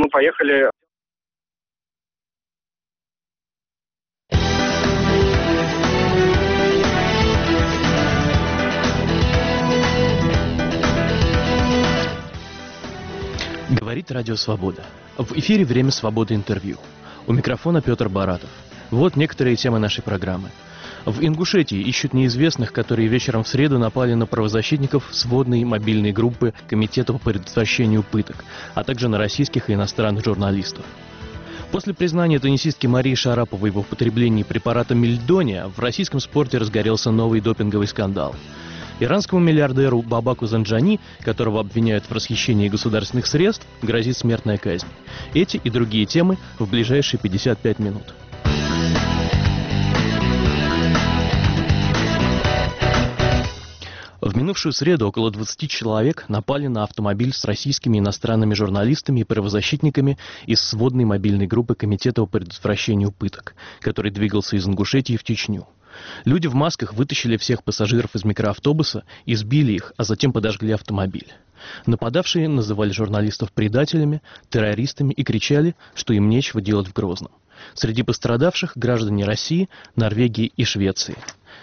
Мы поехали. Говорит Радио Свобода. В эфире «Время свободы» интервью. У микрофона Петр Баратов. Вот некоторые темы нашей программы. В Ингушетии ищут неизвестных, которые вечером в среду напали на правозащитников сводной мобильной группы Комитета по предотвращению пыток, а также на российских и иностранных журналистов. После признания теннисистки Марии Шараповой в употреблении препарата мельдония в российском спорте разгорелся новый допинговый скандал. Иранскому миллиардеру Бабаку Занджани, которого обвиняют в расхищении государственных средств, грозит смертная казнь. Эти и другие темы в ближайшие 55 минут. В минувшую среду около 20 человек напали на автомобиль с российскими иностранными журналистами и правозащитниками из сводной мобильной группы Комитета по предотвращению пыток, который двигался из Ингушетии в Чечню. Люди в масках вытащили всех пассажиров из микроавтобуса, избили их, а затем подожгли автомобиль. Нападавшие называли журналистов предателями, террористами и кричали, что им нечего делать в Грозном. Среди пострадавших граждане России, Норвегии и Швеции.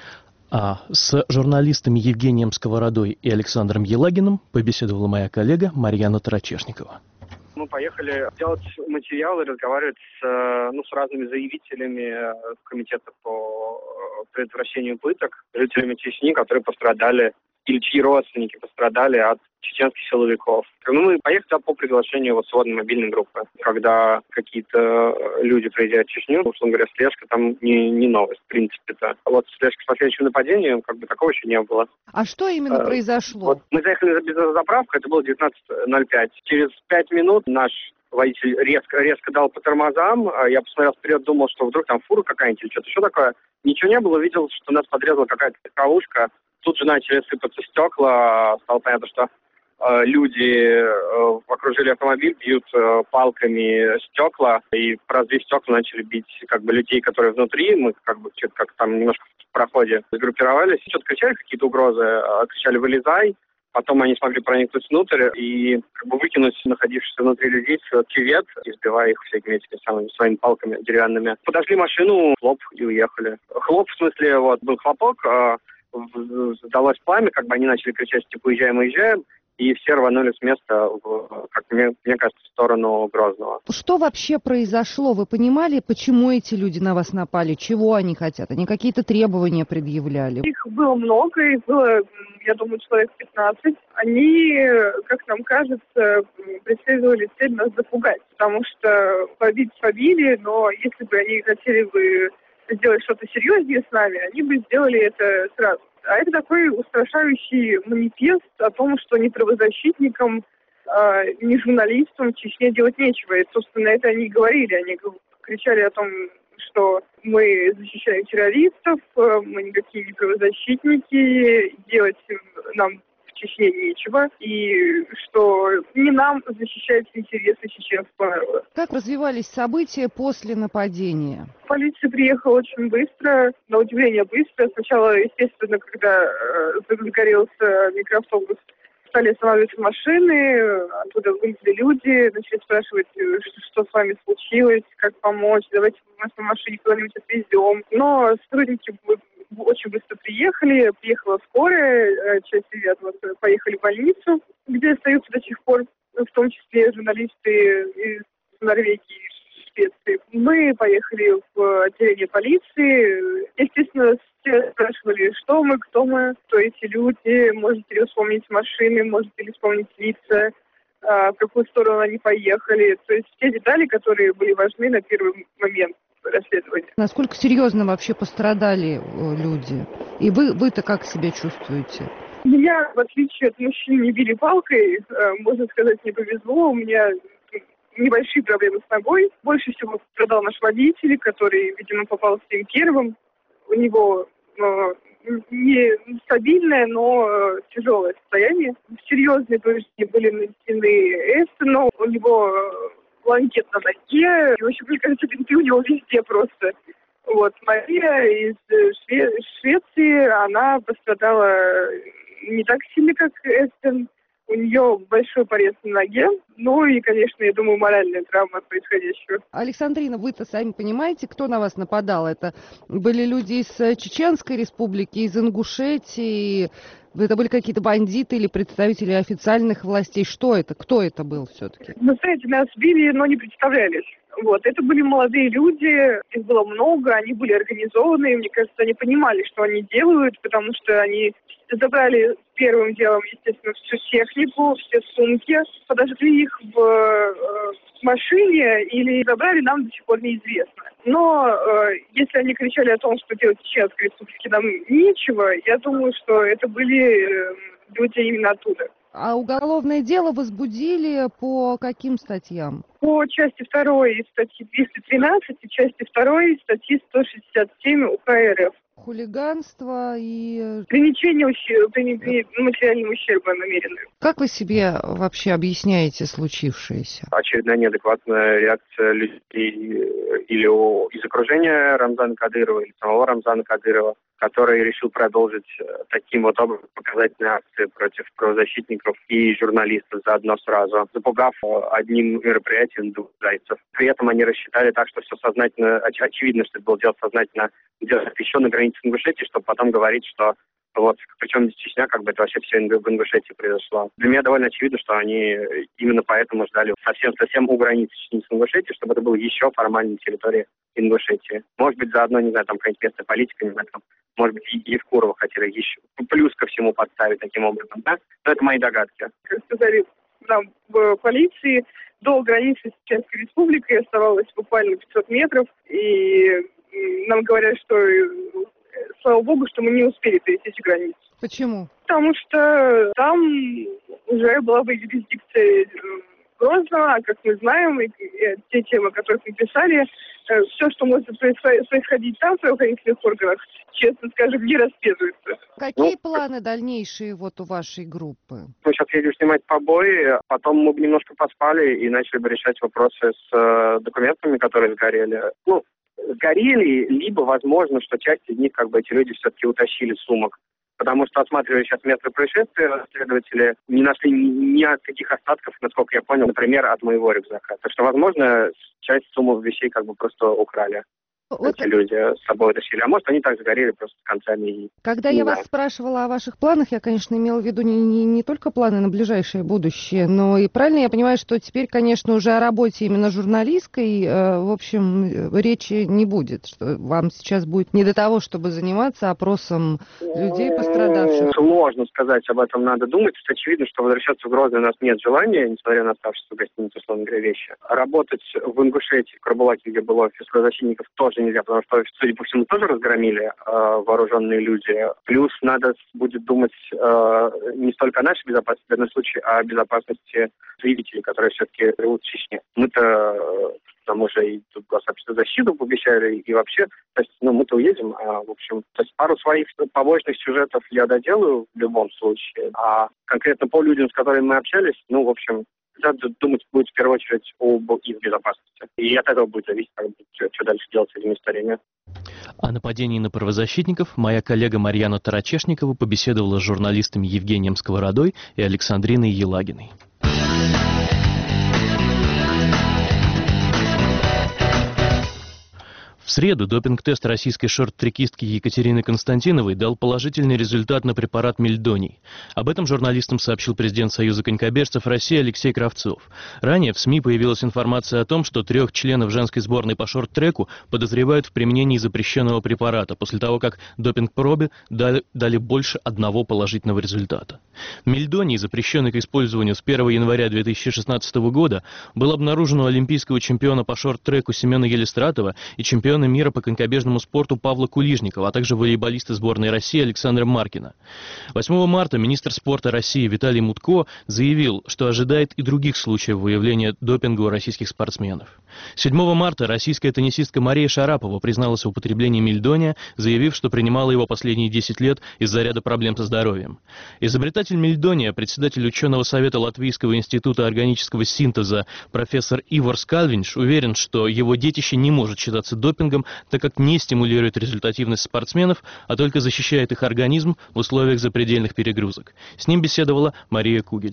А с журналистами Евгением Сковородой и Александром Елагиным побеседовала моя коллега Марьяна Тарачешникова. Мы поехали делать материалы, разговаривать с разными заявителями Комитета по предотвращению пыток, жителями Чечни, которые пострадали, или чьи родственники пострадали от чеченских силовиков. Мы поехали по приглашению сводной мобильной группы. Когда какие-то люди приезжают в Чечню, условно говоря, слежка там не новость, в принципе-то. Вот слежка с последующим нападением, такого еще не было. А что именно произошло? Мы заехали за заправку, это было 19:05. Через 5 минут наш водитель резко дал по тормозам. Я посмотрел вперед, думал, что вдруг там фура какая-нибудь или что-то еще такое. Ничего не было, увидел, что нас подрезала какая-то легковушка. Тут же начали сыпаться стекла. Стало понятно, что люди окружили автомобиль, бьют палками стекла, и разбив стекла начали бить людей, которые внутри. Мы что-то там немножко в проходе сгруппировались. Что-то кричали какие-то угрозы, кричали «вылезай». Потом они смогли проникнуть внутрь и выкинуть находившихся внутри людей в кювет, избивая их всякими этими своими палками деревянными. Подожгли машину, хлоп, и уехали. Хлоп, в смысле, был хлопок, сдалось пламя, они начали кричать, уезжаем, уезжаем. И все рванули с места, мне кажется, в сторону Грозного. Что вообще произошло? Вы понимали, почему эти люди на вас напали? Чего они хотят? Они какие-то требования предъявляли? Их было много, их было, я думаю, человек 15. Они, как нам кажется, преследовали цель нас запугать. Потому что побили, но если бы они хотели бы сделать что-то серьезнее с нами, они бы сделали это сразу. А это такой устрашающий манифест о том, что ни правозащитникам, ни журналистам в Чечне делать нечего. И, собственно, это они и говорили. Они кричали о том, что мы защищаем террористов, мы никакие не правозащитники, делать нам в Чечне нечего, и что не нам защищать интересы чеченского народа. Как развивались события после нападения? Полиция приехала очень быстро, на удивление быстро. Сначала, естественно, когда загорелся микроавтобус, стали останавливаться машины, оттуда вылезли люди, начали спрашивать, что с вами случилось, как помочь, давайте мы вас на машине куда-нибудь отвезем. Но сотрудники очень быстро приехала скорая, часть ребят поехали в больницу, где остаются до сих пор, в том числе журналисты из Норвегии и Швеции. Мы поехали в отделение полиции. Естественно, все спрашивали, что мы, кто мы, кто эти люди, можете ли вспомнить машины, можете ли вспомнить лица, в какую сторону они поехали. То есть все детали, которые были важны на первый момент расследования. Насколько серьезно вообще пострадали люди? И вы-то как себя чувствуете? Меня, в отличие от мужчин, не били палкой. Можно сказать, мне повезло. У меня небольшие проблемы с ногой. Больше всего пострадал наш водитель, который, видимо, попался им первым. У него не стабильное, но тяжелое состояние. Серьезные повреждения были нанесены Эстону. У него ланкет на ноге. И, в общем, мне кажется, бинты у него везде просто. Мария из Швеции, она пострадала не так сильно, как Эстон. У нее большой порез на ноге, ну и, конечно, я думаю, моральная травма от происходящего. Александрина, вы-то сами понимаете, кто на вас нападал? Это были люди из Чеченской республики, из Ингушетии? Это были какие-то бандиты или представители официальных властей? Что это? Кто это был все-таки? Вы знаете, нас били, но не представлялись. Вот. Это были молодые люди, их было много, они были организованы, мне кажется, они понимали, что они делают, потому что они забрали первым делом, естественно, всю технику, все сумки, подожгли их в машине или забрали, нам до сих пор неизвестно. Но если они кричали о том, что делать в Чеченской республике нам нечего, я думаю, что это были люди именно оттуда. А уголовное дело возбудили по каким статьям? По части 2 статьи 213 и части 2 статьи 167 УК РФ. Хулиганство и... Принесение материального ущерба намеренного. Как вы себе вообще объясняете случившееся? Очередная неадекватная реакция людей или из окружения Рамзана Кадырова, или самого Рамзана Кадырова, который решил продолжить таким вот образом показательные акции против правозащитников и журналистов заодно сразу, запугав одним мероприятием двух зайцев. При этом они рассчитали так, что все сознательно, очевидно, что это было дело сознательно, делать еще на границе Ингушетии, чтобы потом говорить, что вот, причем здесь Чечня, как бы это вообще все в Ингушетии произошло. Для меня довольно очевидно, что они именно поэтому ждали совсем у границы Чечни с Ингушетией, чтобы это было еще формальной территорией Ингушетии. Может быть, заодно, не знаю, там какая-нибудь местная политика, не знаю, там, может быть, и в Курово хотели еще плюс ко всему подставить таким образом, да? Но это мои догадки. Как сказали нам в полиции, до границы с Чеченской республикой оставалось буквально 500 метров, и нам говорят, что слава богу, что мы не успели пересечь границу. Почему? Потому что там уже была бы юрисдикция Грозного, а как мы знаем, и те темы, о которых мы писали, все, что может происходить там, в правоохранительных органах, честно скажем, не расследуется. Какие планы дальнейшие вот у вашей группы? Мы сейчас едем снимать побои, потом мы бы немножко поспали и начали бы решать вопросы с документами, которые сгорели. Сгорели, либо, возможно, что часть из них, как бы, эти люди все-таки утащили сумок. Потому что, осматривая сейчас место происшествия, следователи не нашли ни каких остатков, насколько я понял, например, от моего рюкзака. Так что, возможно, часть сумок вещей как бы просто украли. Эти люди с собой тащили. А может, они так загорели просто с концами. Когда я вас спрашивала о ваших планах, я, конечно, имела в виду не только планы на ближайшее будущее, но и правильно я понимаю, что теперь, конечно, уже о работе именно журналистской, в общем, речи не будет. Что вам сейчас будет не до того, чтобы заниматься опросом людей, пострадавших. Сложно сказать, об этом надо думать. Очевидно, что возвращаться в Грозный у нас нет желания, несмотря на оставшиеся в гостинице, условно говоря, вещи. Работать в Ингушетии, в Карабулаке, где был офис правозащитников, тоже нельзя, потому что, судя по всему, тоже разгромили вооруженные люди. Плюс надо будет думать не столько о нашей безопасности, в данном случае, а о безопасности зрителей, которые все-таки живут в Чечне. Мы-то там уже и тут государственную защиту пообещали, и вообще, то есть, мы-то уедем, в общем, то есть пару своих побочных сюжетов я доделаю в любом случае, а конкретно по людям, с которыми мы общались, в общем, надо думать будет в первую очередь об их безопасности. И от этого будет зависеть, что дальше делать с этими историями. О нападении на правозащитников моя коллега Марьяна Тарачешникова побеседовала с журналистами Евгением Сковородой и Александриной Елагиной. В среду допинг-тест российской шорт-трекистки Екатерины Константиновой дал положительный результат на препарат мельдоний. Об этом журналистам сообщил президент Союза конькобежцев России Алексей Кравцов. Ранее в СМИ появилась информация о том, что 3 членов женской сборной по шорт-треку подозревают в применении запрещенного препарата, после того, как допинг-пробы дали больше одного положительного результата. Мельдоний, запрещенный к использованию с 1 января 2016 года, был обнаружен у олимпийского чемпиона по шорт-треку Семена Елистратова и чемпиона мира по конькобежному спорту Павла Кулижникова, а также волейболиста сборной России Александра Маркина. 8 марта министр спорта России Виталий Мутко заявил, что ожидает и других случаев выявления допинга у российских спортсменов. 7 марта российская теннисистка Мария Шарапова призналась в употреблении мельдония, заявив, что принимала его последние 10 лет из-за ряда проблем со здоровьем. Изобретатель мельдония, председатель ученого совета Латвийского института органического синтеза профессор Ивар Скалвинш уверен, что его детище не может считаться допингом, так как не стимулирует результативность спортсменов, а только защищает их организм в условиях запредельных перегрузок. С ним беседовала Мария Кугель.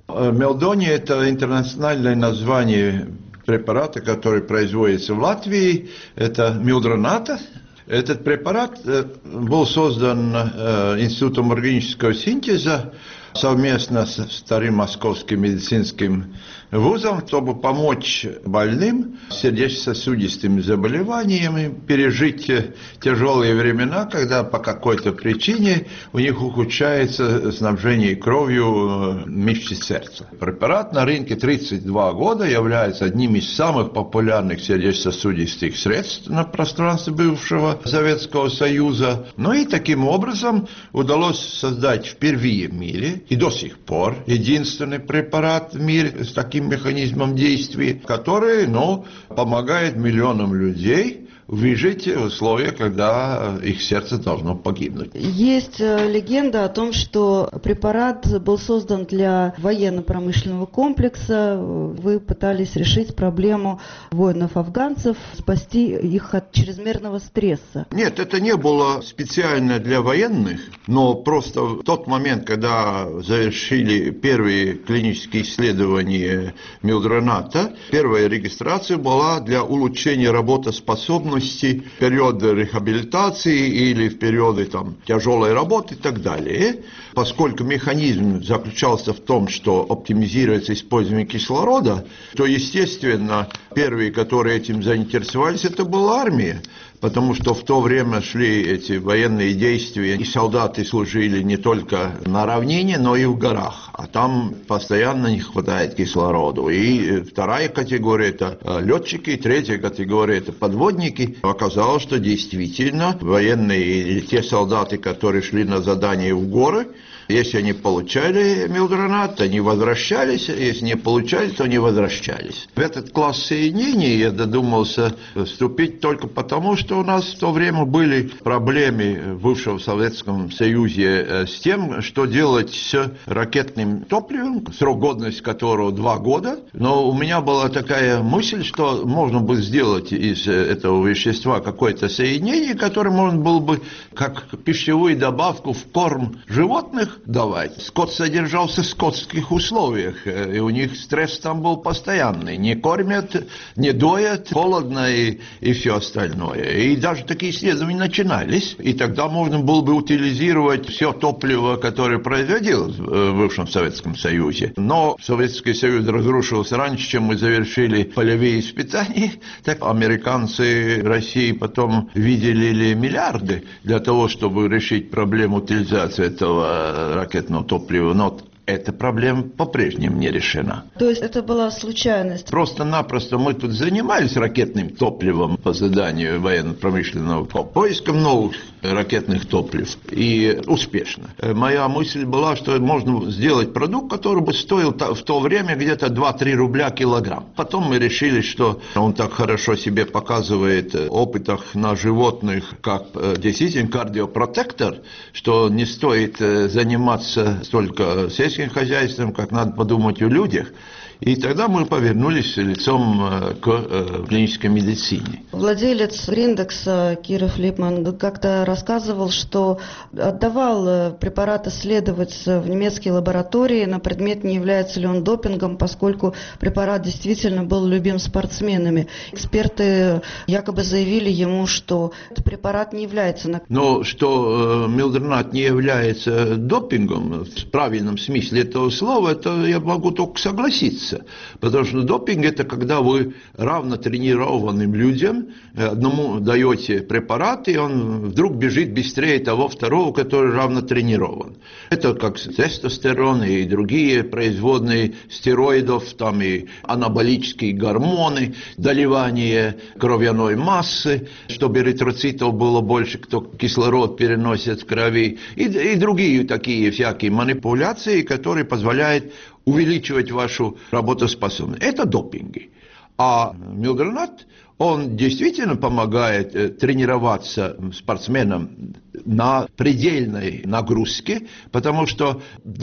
Мелдони – это интернациональное название препарата, который производится в Латвии. Это милдроната. Этот препарат был создан Институтом органического синтеза совместно с Старым Московским медицинским вузом, чтобы помочь больным с сердечно-сосудистыми заболеваниями пережить тяжелые времена, когда по какой-то причине у них ухудшается снабжение кровью мышц сердца. Препарат на рынке 32 года является одним из самых популярных сердечно-сосудистых средств на пространстве бывшего Советского Союза. Ну и таким образом удалось создать впервые в мире и до сих пор единственный препарат в мире с таким механизмом действия, который, помогает миллионам людей выжить в условиях, когда их сердце должно погибнуть. Есть легенда о том, что препарат был создан для военно-промышленного комплекса. Вы пытались решить проблему воинов-афганцев, спасти их от чрезмерного стресса. Нет, это не было специально для военных, но просто в тот момент, когда завершили первые клинические исследования милдроната, первая регистрация была для улучшения работоспособности в периоды реабилитации или в периоды тяжелой работы и так далее. Поскольку механизм заключался в том, что оптимизируется использование кислорода, то, естественно, первые, которые этим заинтересовались, это была армия. Потому что в то время шли эти военные действия, и солдаты служили не только на равнине, но и в горах. А там постоянно не хватает кислорода. И вторая категория – это летчики, третья категория – это подводники. Оказалось, что действительно военные или те солдаты, которые шли на задание в горы, если они получали милдронат, они возвращались, если не получали, то не возвращались. В этот класс соединений я додумался вступить только потому, что у нас в то время были проблемы в бывшем Советском Союзе с тем, что делать с ракетным топливом, срок годности которого 2 года. Но у меня была такая мысль, что можно бы сделать из этого вещества какое-то соединение, которое можно было бы как пищевую добавку в корм животных давать. Скот содержался в скотских условиях, и у них стресс там был постоянный. Не кормят, не доят, холодно и все остальное. И даже такие исследования начинались, и тогда можно было бы утилизировать все топливо, которое производилось в бывшем Советском Союзе. Но Советский Союз разрушился раньше, чем мы завершили полевые испытания. Так американцы России потом выделили миллиарды для того, чтобы решить проблему утилизации этого ракетного топлива, но эта проблема по-прежнему не решена. То есть это была случайность? Просто-напросто мы тут занимались ракетным топливом по заданию военно-промышленного поиском новых ракетных топлив. И успешно. Моя мысль была, что можно сделать продукт, который бы стоил в то время где-то 2-3 рубля килограмм. Потом мы решили, что он так хорошо себе показывает в опытах на животных, как действительно кардиопротектор, что не стоит заниматься столько сельским хозяйством, как надо подумать о людях. И тогда мы повернулись лицом к клинической медицине. Владелец Гриндекса Киров Липман как-то рассказывал, что отдавал препарат исследовать в немецкие лаборатории на предмет, не является ли он допингом, поскольку препарат действительно был любим спортсменами. Эксперты якобы заявили ему, что этот препарат не является... Но что милдронат не является допингом в правильном смысле этого слова, это я могу только согласиться. Потому что допинг – это когда вы равно тренированным людям одному даете препарат, и он вдруг бежит быстрее того второго, который равно тренирован. Это как тестостерон и другие производные стероидов, там и анаболические гормоны, доливание кровяной массы, чтобы эритроцитов было больше, кто кислород переносит в крови, и другие такие всякие манипуляции, которые позволяют увеличивать вашу работоспособность. Это допинги. А милдронат, он действительно помогает тренироваться спортсменам на предельной нагрузке, потому что до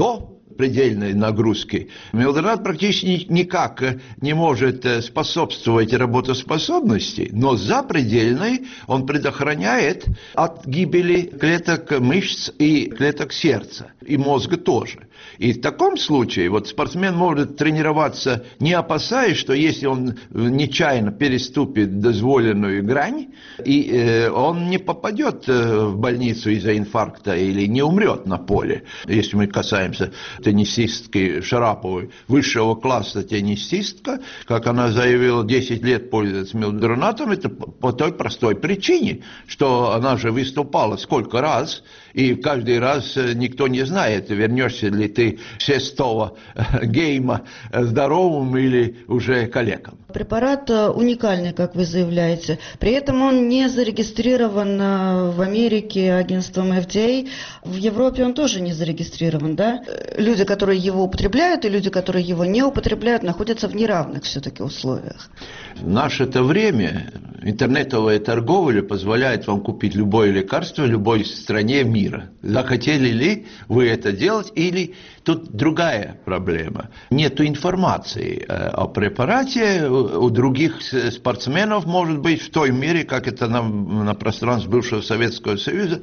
предельной нагрузки, Милдронат практически никак не может способствовать работоспособности, но за предельной он предохраняет от гибели клеток мышц и клеток сердца, и мозга тоже. И в таком случае вот спортсмен может тренироваться, не опасаясь, что если он нечаянно переступит дозволенную грань, и он не попадет в больницу из-за инфаркта или не умрет на поле. Если мы касаемся теннисистки Шараповой, высшего класса теннисистка, как она заявила, 10 лет пользуется милдронатом, это по той простой причине, что она же выступала сколько раз, и каждый раз никто не знает, вернешься ли ты с 6-го гейма здоровым или уже калеком. Препарат уникальный, как вы заявляете. При этом он не зарегистрирован в Америке агентством FDA. В Европе он тоже не зарегистрирован, да? Люди, которые его употребляют, и люди, которые его не употребляют, находятся в неравных все-таки условиях. В наше-то время интернетовая торговля позволяет вам купить любое лекарство в любой стране мира. Захотели ли вы это делать, или тут другая проблема. Нету информации о препарате у других спортсменов, может быть, в той мере, как это на пространстве бывшего Советского Союза,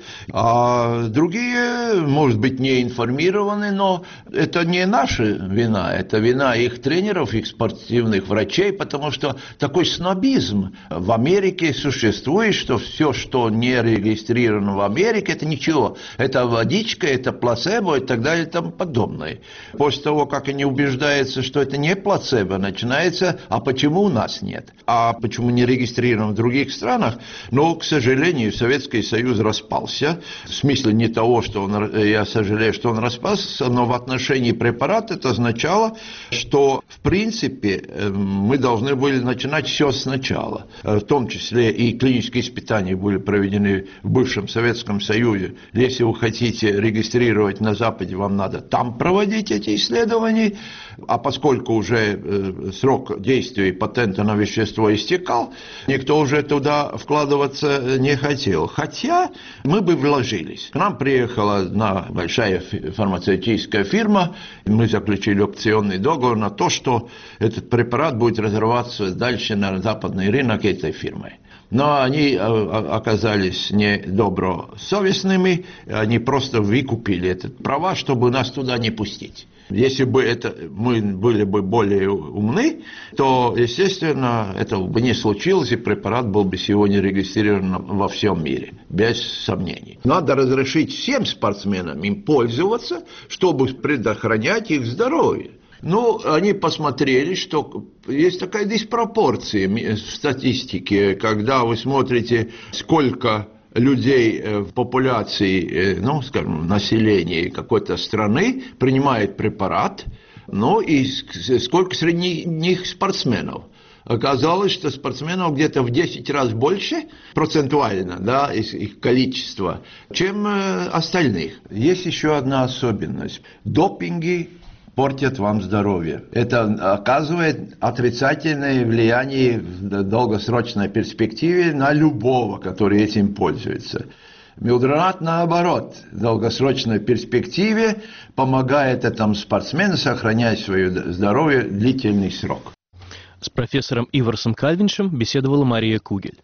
а другие, может быть, не информированы, но это не наша вина, это вина их тренеров, их спортивных врачей, потому что такой снобизм в Америке существует, что все, что не регистрировано в Америке, это ничего, это водичка, это плацебо и так далее и тому подобное. После того, как они убеждаются, что это не плацебо, начинается, а почему у нас нет? А почему не регистрирован в других странах? Но, к сожалению, Советский Союз распался. В смысле не того, что я сожалею, что он распался, но в отношении препарата это означало, что, в принципе, мы должны были начинать все сначала. В том числе и клинические испытания были проведены в бывшем Советском Союзе. Если вы хотите регистрировать на Западе, вам надо там проводить эти исследования, а поскольку уже срок действия патента на вещество истекал, никто уже туда вкладываться не хотел. Хотя мы бы вложились. К нам приехала одна большая фармацевтическая фирма, мы заключили опционный договор на то, что этот препарат будет разрываться дальше на западный рынок этой фирмой. Но они оказались недобросовестными, они просто выкупили этот права, чтобы нас туда не пустить. Если бы мы были бы более умны, то, естественно, этого бы не случилось, и препарат был бы сегодня регистрирован во всем мире, без сомнений. Надо разрешить всем спортсменам им пользоваться, чтобы предохранять их здоровье. Ну, они посмотрели, что есть такая диспропорция в статистике, когда вы смотрите, сколько людей в популяции, ну, скажем, населения какой-то страны принимает препарат, ну, и сколько среди них спортсменов. Оказалось, что спортсменов где-то в 10 раз больше процентуально, да, их количество, чем остальных. Есть еще одна особенность. Допинги портят вам здоровье. Это оказывает отрицательное влияние в долгосрочной перспективе на любого, который этим пользуется. Милдронат, наоборот, в долгосрочной перспективе помогает этому спортсмену сохранять свое здоровье длительный срок. С профессором Иверсом Кальвиншем беседовала Мария Кугель.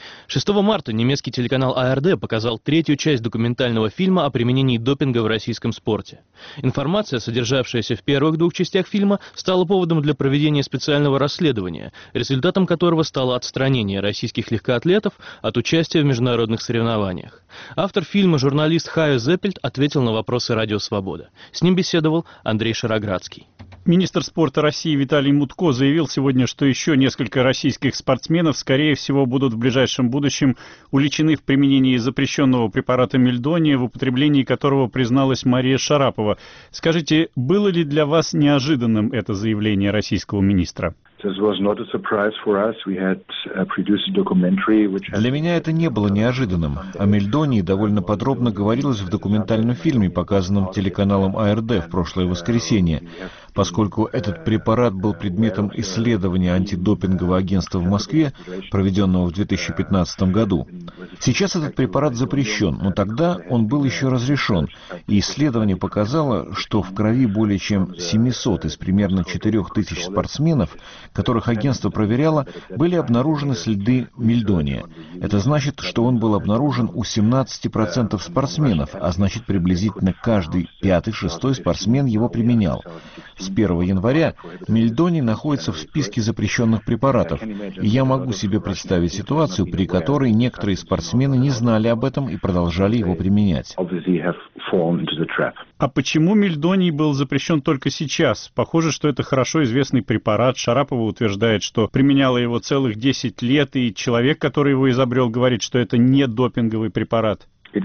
6 марта немецкий телеканал АРД показал третью часть документального фильма о применении допинга в российском спорте. Информация, содержавшаяся в первых двух частях фильма, стала поводом для проведения специального расследования, результатом которого стало отстранение российских легкоатлетов от участия в международных соревнованиях. Автор фильма, журналист Хайо Зеппельт, ответил на вопросы «Радио Свобода». С ним беседовал Андрей Шароградский. Министр спорта России Виталий Мутко заявил сегодня, что еще несколько российских спортсменов, скорее всего, будут в ближайшем будущем уличены в применении запрещенного препарата мельдония, в употреблении которого призналась Мария Шарапова. Скажите, было ли для вас неожиданным это заявление российского министра? Для меня это не было неожиданным. О мельдонии довольно подробно говорилось в документальном фильме, показанном телеканалом АРД в прошлое воскресенье. поскольку этот препарат был предметом исследования антидопингового агентства в Москве, проведенного в 2015 году. Сейчас этот препарат запрещен, но тогда он был еще разрешен, и исследование показало, что в крови более чем 700 из примерно 4000 спортсменов, которых агентство проверяло, были обнаружены следы мельдония. Это значит, что он был обнаружен у 17% спортсменов, а значит, приблизительно каждый 5-6 спортсмен его применял. С 1 января мельдоний находится в списке запрещенных препаратов, и я могу себе представить ситуацию, при которой некоторые спортсмены не знали об этом и продолжали его применять. А почему мельдоний был запрещен только сейчас? Похоже, что это хорошо известный препарат. Шарапова утверждает, что применяла его целых 10 лет, и человек, который его изобрел, говорит, что это не допинговый препарат.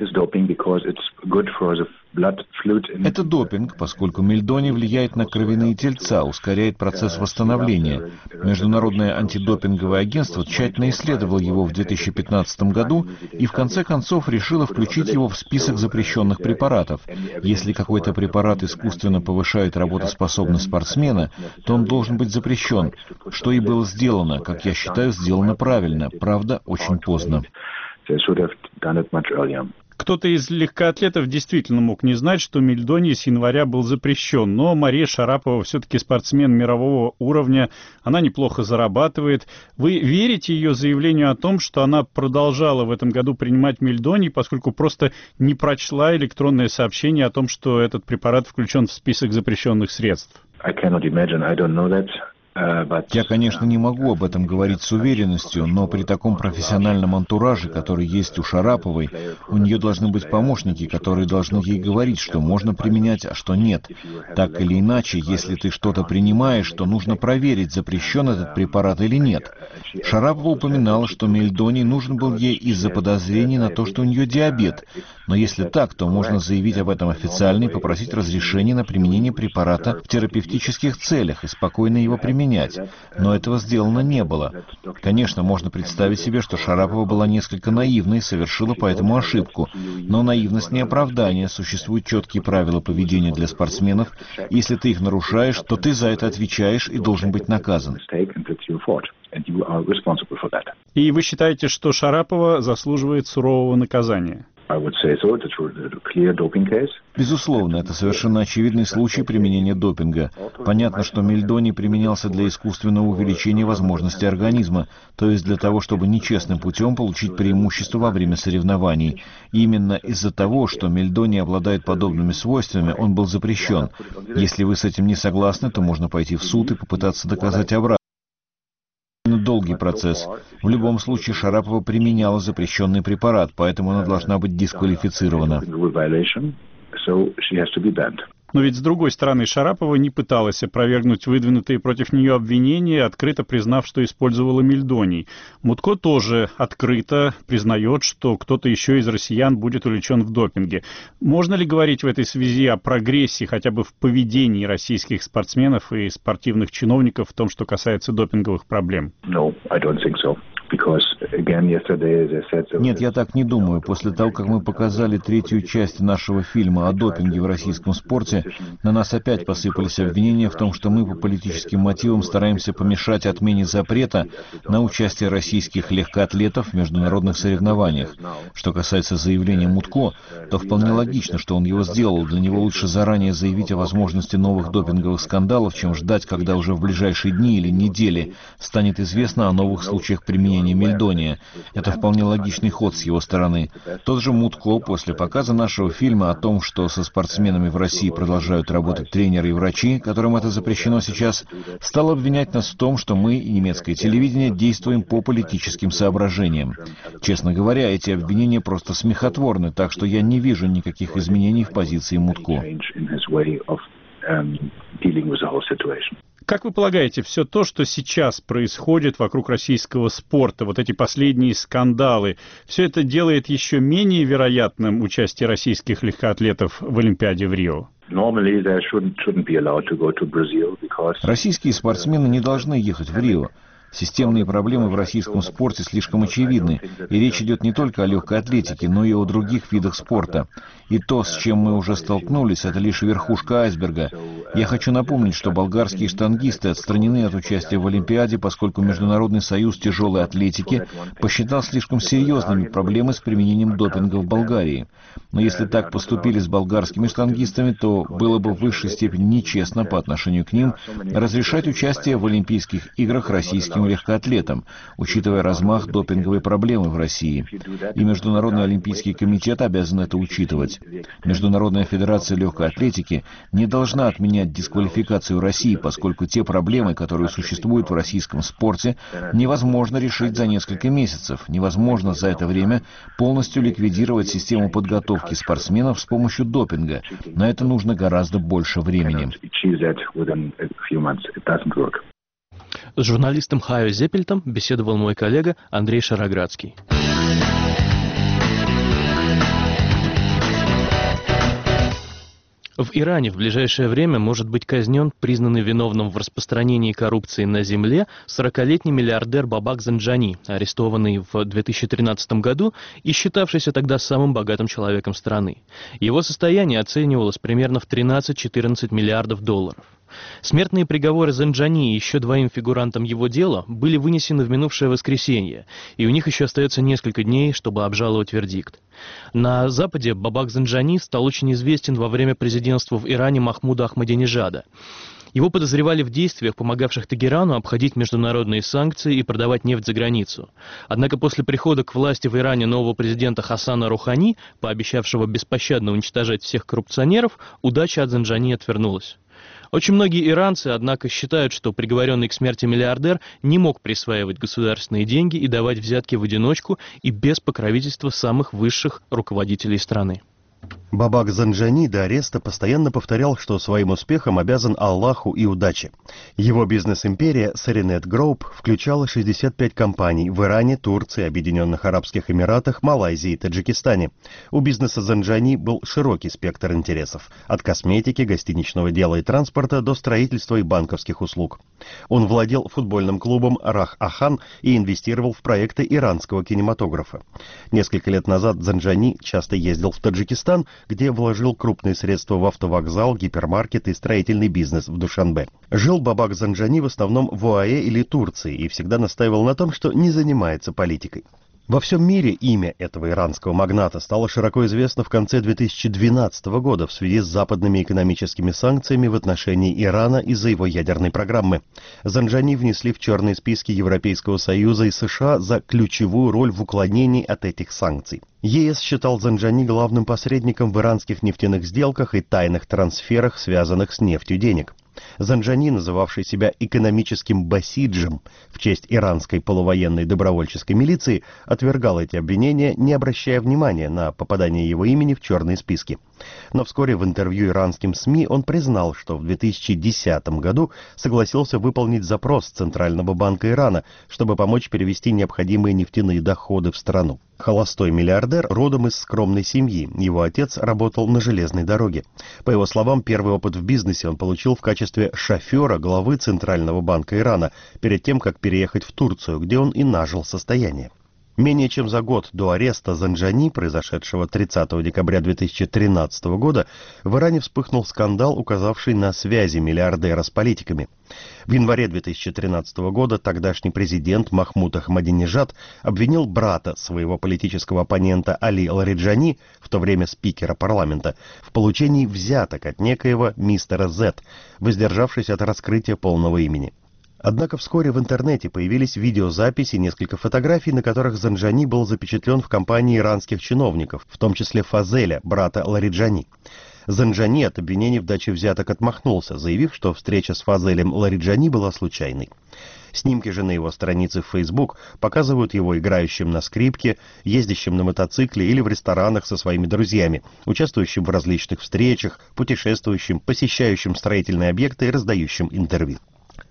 Это допинг, поскольку мельдоний влияет на кровяные тельца, ускоряет процесс восстановления. Международное антидопинговое агентство тщательно исследовало его в 2015 году и в конце концов решило включить его в список запрещенных препаратов. Если какой-то препарат искусственно повышает работоспособность спортсмена, то он должен быть запрещен, что и было сделано, как я считаю, сделано правильно, правда, очень поздно. Кто-то из легкоатлетов действительно мог не знать, что мельдоний с января был запрещен, но Мария Шарапова все-таки спортсмен мирового уровня, она неплохо зарабатывает. Вы верите ее заявлению о том, что она продолжала в этом году принимать мельдоний, поскольку просто не прочла электронное сообщение о том, что этот препарат включен в список запрещенных средств? Я, конечно, не могу об этом говорить с уверенностью, но при таком профессиональном антураже, который есть у Шараповой, у нее должны быть помощники, которые должны ей говорить, что можно применять, а что нет. Так или иначе, если ты что-то принимаешь, то нужно проверить, запрещен этот препарат или нет. Шарапова упоминала, что мельдоний нужен был ей из-за подозрений на то, что у нее диабет. Но если так, то можно заявить об этом официально и попросить разрешения на применение препарата в терапевтических целях и спокойно его применять. Но этого сделано не было. Конечно, можно представить себе, что Шарапова была несколько наивной и совершила поэтому ошибку. Но наивность не оправдание. Существуют четкие правила поведения для спортсменов. Если ты их нарушаешь, то ты за это отвечаешь и должен быть наказан. И вы считаете, что Шарапова заслуживает сурового наказания? Безусловно, это совершенно очевидный случай применения допинга. Понятно, что мельдоний применялся для искусственного увеличения возможностей организма, то есть для того, чтобы нечестным путем получить преимущество во время соревнований. И именно из-за того, что мельдоний обладает подобными свойствами, он был запрещен. Если вы с этим не согласны, то можно пойти в суд и попытаться доказать обратное. Долгий процесс. В любом случае Шарапова применяла запрещенный препарат, поэтому она должна быть дисквалифицирована. Но ведь с другой стороны Шарапова не пыталась опровергнуть выдвинутые против нее обвинения, открыто признав, что использовала мельдоний. Мутко тоже открыто признает, что кто-то еще из россиян будет увлечен в допинге. Можно ли говорить в этой связи о прогрессе хотя бы в поведении российских спортсменов и спортивных чиновников в том, что касается допинговых проблем? Нет, я так не думаю. После того, как мы показали третью часть нашего фильма о допинге в российском спорте, на нас опять посыпались обвинения в том, что мы по политическим мотивам стараемся помешать отмене запрета на участие российских легкоатлетов в международных соревнованиях. Что касается заявления Мутко, то вполне логично, что он его сделал. Для него лучше заранее заявить о возможности новых допинговых скандалов, чем ждать, когда уже в ближайшие дни или недели станет известно о новых случаях применения мельдония. Это вполне логичный ход с его стороны. Тот же Мутко после показа нашего фильма о том, что со спортсменами в России продолжают работать тренеры и врачи, которым это запрещено сейчас, стал обвинять нас в том, что мы и немецкое телевидение действуем по политическим соображениям. Честно говоря, эти обвинения просто смехотворны, так что я не вижу никаких изменений в позиции Мутко. Как вы полагаете, все то, что сейчас происходит вокруг российского спорта, вот эти последние скандалы, все это делает еще менее вероятным участие российских легкоатлетов в Олимпиаде в Рио? Российские спортсмены не должны ехать в Рио. Системные проблемы в российском спорте слишком очевидны, и речь идет не только о легкой атлетике, но и о других видах спорта. И то, с чем мы уже столкнулись, это лишь верхушка айсберга. Я хочу напомнить, что болгарские штангисты отстранены от участия в Олимпиаде, поскольку Международный союз тяжелой атлетики посчитал слишком серьезными проблемы с применением допинга в Болгарии. Но если так поступили с болгарскими штангистами, то было бы в высшей степени нечестно по отношению к ним разрешать участие в Олимпийских играх российским легкоатлетам, учитывая размах допинговой проблемы в России. И Международный олимпийский комитет обязан это учитывать. Международная федерация легкой атлетики не должна отменять дисквалификацию России, поскольку те проблемы, которые существуют в российском спорте, невозможно решить за несколько месяцев. Невозможно за это время полностью ликвидировать систему подготовки спортсменов с помощью допинга. На это нужно гораздо больше времени. С журналистом Хайо Зеппельтом беседовал мой коллега Андрей Шароградский. В Иране в ближайшее время может быть казнен признанный виновным в распространении коррупции на земле 40-летний миллиардер Бабак Занджани, арестованный в 2013 году и считавшийся тогда самым богатым человеком страны. Его состояние оценивалось примерно в 13-14 миллиардов долларов. Смертные приговоры Занджани и еще двоим фигурантам его дела были вынесены в минувшее воскресенье, и у них еще остается несколько дней, чтобы обжаловать вердикт. На Западе Бабак Занджани стал очень известен во время президентства в Иране Махмуда Ахмадинежада. Его подозревали в действиях, помогавших Тегерану обходить международные санкции и продавать нефть за границу. Однако после прихода к власти в Иране нового президента Хасана Рухани, пообещавшего беспощадно уничтожать всех коррупционеров, удача от Занджани отвернулась. Очень многие иранцы, однако, считают, что приговоренный к смерти миллиардер не мог присваивать государственные деньги и давать взятки в одиночку и без покровительства самых высших руководителей страны. Бабак Занджани до ареста постоянно повторял, что своим успехом обязан Аллаху и удаче. Его бизнес-империя Serenet Group включала 65 компаний в Иране, Турции, Объединенных Арабских Эмиратах, Малайзии и Таджикистане. У бизнеса Занджани был широкий спектр интересов, от косметики, гостиничного дела и транспорта до строительства и банковских услуг. Он владел футбольным клубом Рах-Ахан и инвестировал в проекты иранского кинематографа. Несколько лет назад Занджани часто ездил в Таджикистан, где вложил крупные средства в автовокзал, гипермаркет и строительный бизнес в Душанбе. Жил Бабак Занджани в основном в ОАЭ или Турции и всегда настаивал на том, что не занимается политикой. Во всем мире имя этого иранского магната стало широко известно в конце 2012 года в связи с западными экономическими санкциями в отношении Ирана из-за его ядерной программы. Занджани внесли в черные списки Европейского Союза и США за ключевую роль в уклонении от этих санкций. ЕС считал Занджани главным посредником в иранских нефтяных сделках и тайных трансферах, связанных с нефтью денег. Занджани, называвший себя экономическим басиджем в честь иранской полувоенной добровольческой милиции, отвергал эти обвинения, не обращая внимания на попадание его имени в черные списки. Но вскоре в интервью иранским СМИ он признал, что в 2010 году согласился выполнить запрос Центрального банка Ирана, чтобы помочь перевести необходимые нефтяные доходы в страну. Холостой миллиардер родом из скромной семьи. Его отец работал на железной дороге. По его словам, первый опыт в бизнесе он получил в качестве шофера главы Центрального банка Ирана, перед тем, как переехать в Турцию, где он и нажил состояние. Менее чем за год до ареста Занджани, произошедшего 30 декабря 2013 года, в Иране вспыхнул скандал, указавший на связи миллиардера с политиками. В январе 2013 года тогдашний президент Махмуд Ахмадинежад обвинил брата своего политического оппонента Али Лариджани, в то время спикера парламента, в получении взяток от некоего мистера Зет, воздержавшись от раскрытия полного имени. Однако вскоре в интернете появились видеозаписи и несколько фотографий, на которых Занджани был запечатлен в компании иранских чиновников, в том числе Фазеля, брата Лариджани. Занджани от обвинений в даче взяток отмахнулся, заявив, что встреча с Фазелем Лариджани была случайной. Снимки же на его странице в Facebook показывают его играющим на скрипке, ездящим на мотоцикле или в ресторанах со своими друзьями, участвующим в различных встречах, путешествующим, посещающим строительные объекты и раздающим интервью.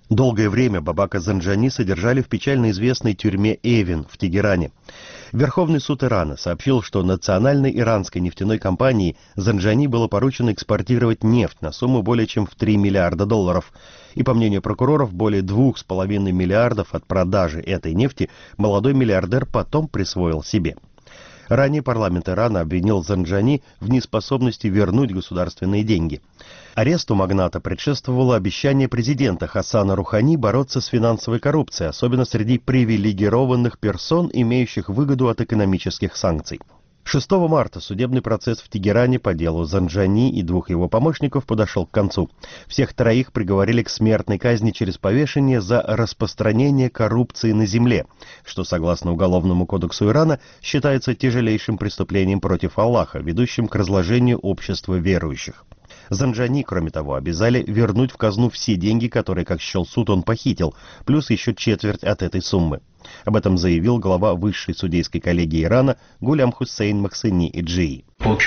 Долгое время Бабака Занджани содержали в печально известной тюрьме Эвин в Тегеране. Верховный суд Ирана сообщил, что национальной иранской нефтяной компании Занджани было поручено экспортировать нефть на сумму более чем в $3 миллиарда. И, по мнению прокуроров, более 2,5 миллиардов от продажи этой нефти молодой миллиардер потом присвоил себе. Ранее парламент Ирана обвинил Занджани в неспособности вернуть государственные деньги. Аресту магната предшествовало обещание президента Хасана Рухани бороться с финансовой коррупцией, особенно среди привилегированных персон, имеющих выгоду от экономических санкций. 6 марта судебный процесс в Тегеране по делу Занджани и 2 его помощников подошел к концу. Всех 3 приговорили к смертной казни через повешение за распространение коррупции на земле, что, согласно Уголовному кодексу Ирана, считается тяжелейшим преступлением против Аллаха, ведущим к разложению общества верующих. Занджани, кроме того, обязали вернуть в казну все деньги, которые, как счел суд, он похитил, плюс еще четверть от этой суммы. Об этом заявил глава высшей судейской коллегии Ирана Гулям Хусейн Махсини Иджии.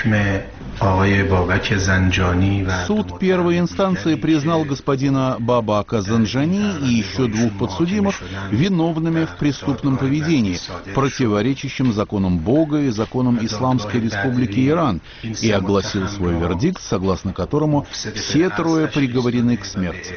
Суд первой инстанции признал господина Бабака Занджани и еще 2 подсудимых виновными в преступном поведении, противоречащем законам Бога и законам Исламской Республики Иран, и огласил свой вердикт, согласно которому все 3 приговорены к смерти.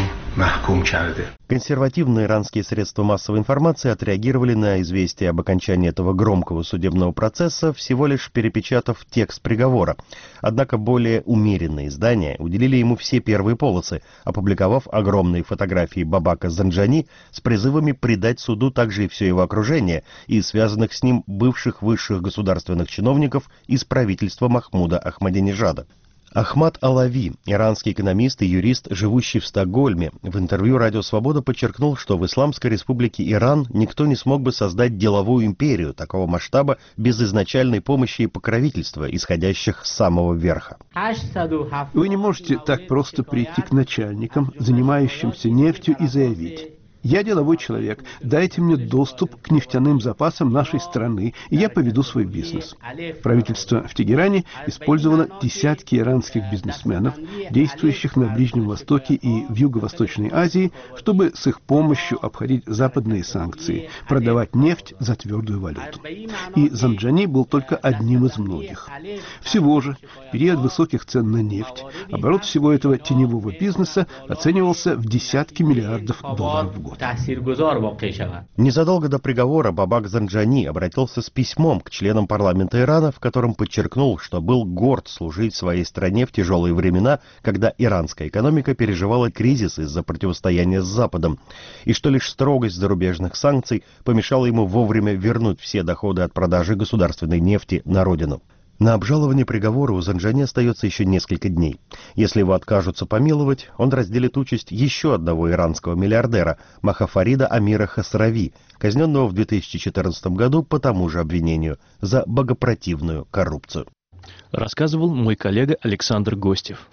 Консервативные иранские средства массовой информации отреагировали на известие об окончании этого громкого судебного процесса, всего лишь перепечатав текст приговора. Однако более умеренные издания уделили ему все первые полосы, опубликовав огромные фотографии Бабака Занджани с призывами предать суду также и все его окружение и связанных с ним бывших высших государственных чиновников из правительства Махмуда Ахмадинежада. Ахмад Алави, иранский экономист и юрист, живущий в Стокгольме, в интервью «Радио Свобода» подчеркнул, что в Исламской Республике Иран никто не смог бы создать деловую империю такого масштаба без изначальной помощи и покровительства, исходящих с самого верха. Вы не можете так просто прийти к начальникам, занимающимся нефтью, и заявить: «Я деловой человек, дайте мне доступ к нефтяным запасам нашей страны, и я поведу свой бизнес». Правительство в Тегеране использовало десятки иранских бизнесменов, действующих на Ближнем Востоке и в Юго-Восточной Азии, чтобы с их помощью обходить западные санкции, продавать нефть за твердую валюту. И Занджани был только одним из многих. Всего же, в период высоких цен на нефть, оборот всего этого теневого бизнеса оценивался в десятки миллиардов долларов в год. Незадолго до приговора Бабак Занджани обратился с письмом к членам парламента Ирана, в котором подчеркнул, что был горд служить своей стране в тяжелые времена, когда иранская экономика переживала кризис из-за противостояния с Западом, и что лишь строгость зарубежных санкций помешала ему вовремя вернуть все доходы от продажи государственной нефти на родину. На обжалование приговора у Занджани остается еще несколько дней. Если его откажутся помиловать, он разделит участь еще одного иранского миллиардера, Махафарида Амира Хасрави, казненного в 2014 году по тому же обвинению за богопротивную коррупцию. Рассказывал мой коллега Александр Гостев.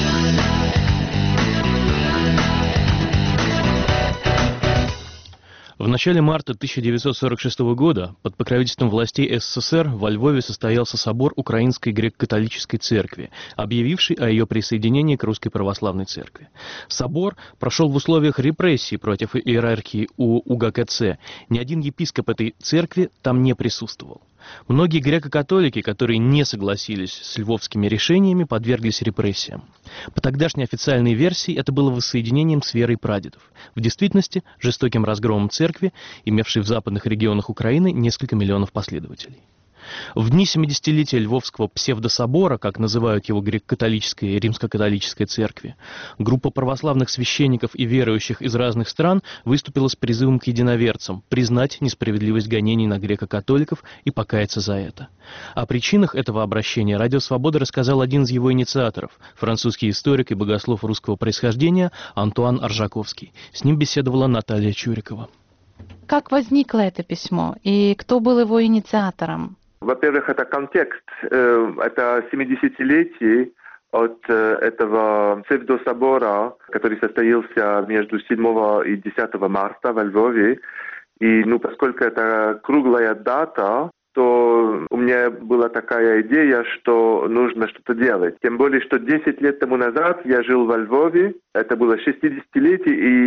В начале марта 1946 года под покровительством властей СССР во Львове состоялся собор Украинской греко-католической церкви, объявивший о ее присоединении к Русской Православной Церкви. Собор прошел в условиях репрессий против иерархии УГКЦ. Ни один епископ этой церкви там не присутствовал. Многие греко-католики, которые не согласились с львовскими решениями, подверглись репрессиям. По тогдашней официальной версии это было воссоединением с верой прадедов. В действительности жестоким разгромом церкви, имевшей в западных регионах Украины несколько миллионов последователей. В дни 70-летия Львовского псевдособора, как называют его греко-католическая и римско-католическая церкви, группа православных священников и верующих из разных стран выступила с призывом к единоверцам признать несправедливость гонений на греко-католиков и покаяться за это. О причинах этого обращения «Радио Свобода» рассказал один из его инициаторов, французский историк и богослов русского происхождения Антуан Аржаковский. С ним беседовала Наталья Чурикова. Как возникло это письмо и кто был его инициатором? Во-первых, это контекст. Это 70-летие от этого псевдособора, который состоялся между 7 и 10 марта во Львове. И поскольку это круглая дата, то у меня была такая идея, что нужно что-то делать. Тем более, что 10 лет тому назад я жил во Львове, это было 60-летие, и